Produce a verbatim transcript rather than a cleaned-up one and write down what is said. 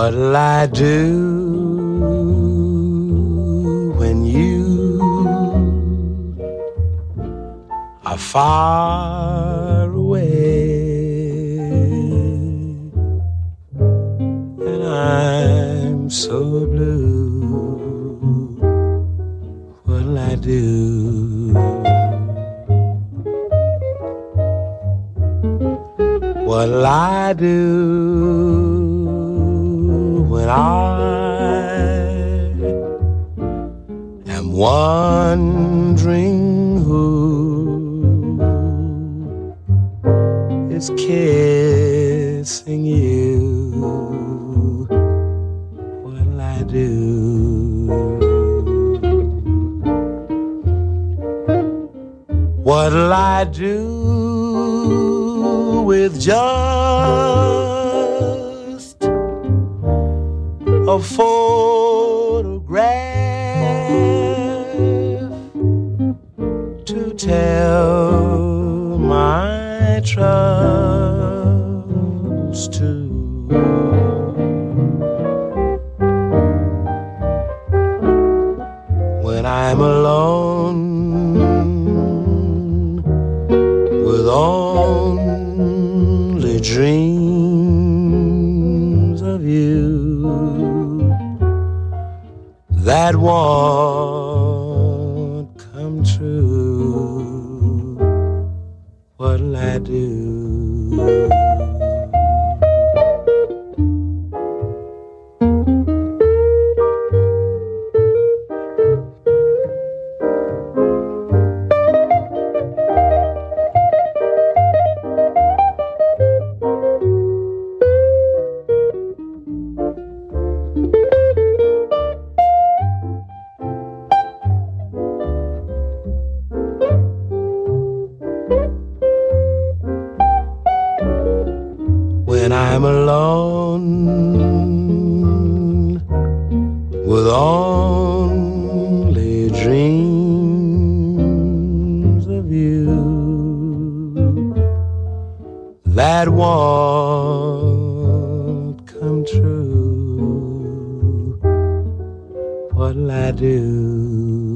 What'll I do when you are far away and I'm so blue? What'll I do? What'll I do when I am wondering who is kissing you? What'll I do? What'll I do with just a photograph to tell my troubles to? When I'm alone with only dreams of you that won't come true, what'll I do? When I'm alone with only dreams of you that won't come true, what'll I do?